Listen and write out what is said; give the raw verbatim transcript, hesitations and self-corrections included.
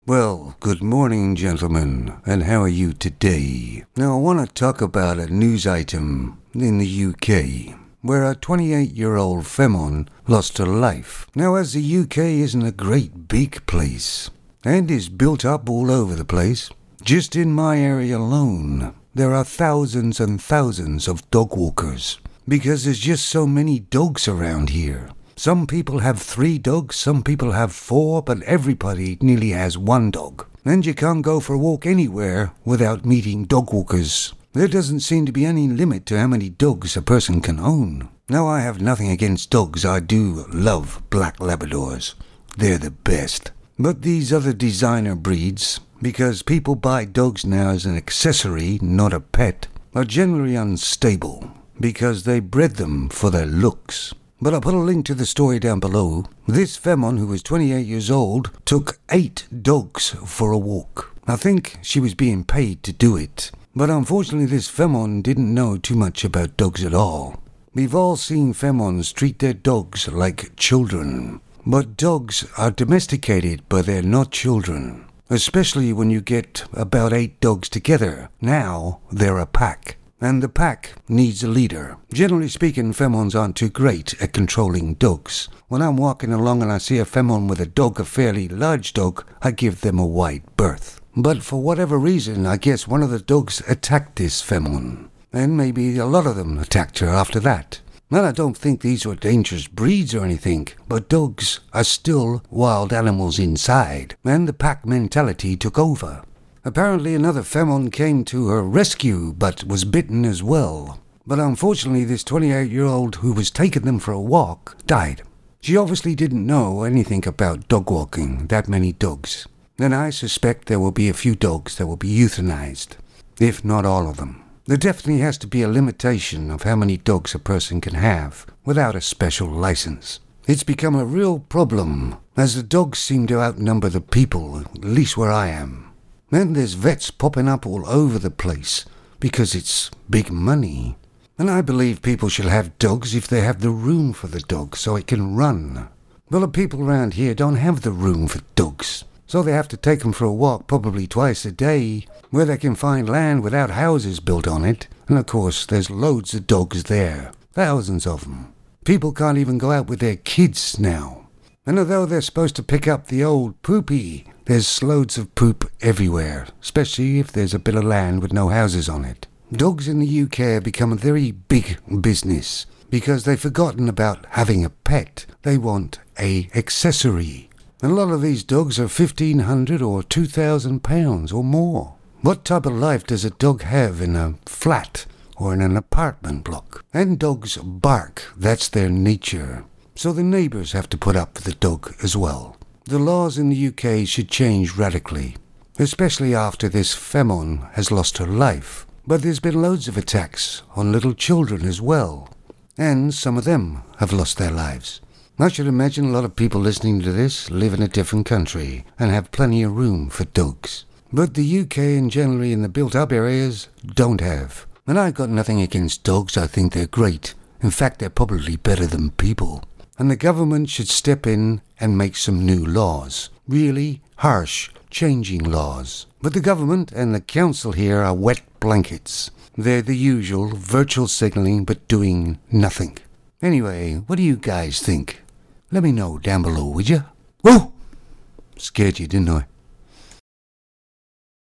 Well, good morning, gentlemen, and how are you today? Now, I want to talk about a news item in the U K, where a twenty-eight-year-old femon lost her life. Now, as the U K isn't a great big place, and is built up all over the place, just in my area alone, there are thousands and thousands of dog walkers, because there's just so many dogs around here. Some people have three dogs, some people have four, but everybody nearly has one dog. And you can't go for a walk anywhere without meeting dog walkers. There doesn't seem to be any limit to how many dogs a person can own. Now, I have nothing against dogs. I do love black Labradors. They're the best. But these other designer breeds, because people buy dogs now as an accessory, not a pet, are generally unstable because they bred them for their looks. But I'll put a link to the story down below. This femon, who was twenty-eight years old, took eight dogs for a walk. I think she was being paid to do it. But unfortunately, this femon didn't know too much about dogs at all. We've all seen femons treat their dogs like children. But dogs are domesticated, but they're not children. Especially when you get about eight dogs together. Now they're a pack. And the pack needs a leader. Generally speaking, femons aren't too great at controlling dogs. When I'm walking along and I see a femon with a dog, a fairly large dog, I give them a wide berth. But for whatever reason, I guess one of the dogs attacked this femon. And maybe a lot of them attacked her after that. And I don't think these were dangerous breeds or anything, but dogs are still wild animals inside, and the pack mentality took over. Apparently another femon came to her rescue, but was bitten as well. But unfortunately, this twenty-eight-year-old who was taking them for a walk died. She obviously didn't know anything about dog walking, that many dogs. And I suspect there will be a few dogs that will be euthanized, if not all of them. There definitely has to be a limitation of how many dogs a person can have without a special license. It's become a real problem, as the dogs seem to outnumber the people, at least where I am. And there's vets popping up all over the place, because it's big money. And I believe people should have dogs if they have the room for the dog, so it can run. Well, the people around here don't have the room for dogs, so they have to take them for a walk probably twice a day, where they can find land without houses built on it. And of course, there's loads of dogs there, thousands of them. People can't even go out with their kids now. And although they're supposed to pick up the old poopy, there's loads of poop everywhere, especially if there's a bit of land with no houses on it. Dogs in the U K have become a very big business because they've forgotten about having a pet. They want a accessory. And a lot of these dogs are fifteen hundred or two thousand pounds or more. What type of life does a dog have in a flat or in an apartment block? And dogs bark, that's their nature. So the neighbours have to put up with the dog as well. The laws in the U K should change radically, especially after this femon has lost her life. But there's been loads of attacks on little children as well, and some of them have lost their lives. I should imagine a lot of people listening to this live in a different country and have plenty of room for dogs. But the U K and generally in the built-up areas don't have. And I've got nothing against dogs. I think they're great. In fact, they're probably better than people. And the government should step in and make some new laws. Really harsh, changing laws. But the government and the council here are wet blankets. They're the usual virtual signalling but doing nothing. Anyway, what do you guys think? Let me know down below, would you? Whoa! Scared you, didn't I?